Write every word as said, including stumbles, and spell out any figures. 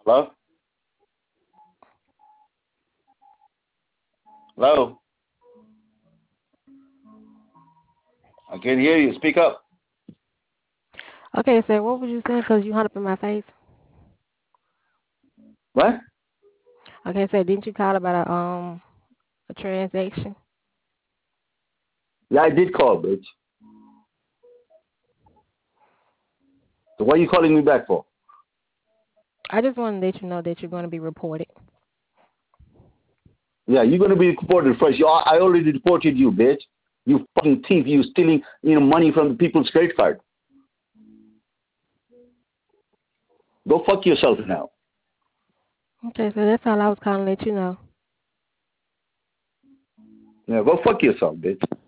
Hello? Hello? I can't hear you. Speak up. Okay, sir, what was you saying? Because you hung up in my face. What? Okay, sir, didn't you call about a um a transaction? Yeah, I did call, bitch. So what are you calling me back for? I just want to let you know that you're going to be reported. Yeah, you're gonna be reported first. You, I already reported you, bitch. You fucking thief. You stealing, you know, money from the people's credit card. Go fuck yourself now. Okay, so that's all I was calling to let you know. Yeah, go fuck yourself, bitch.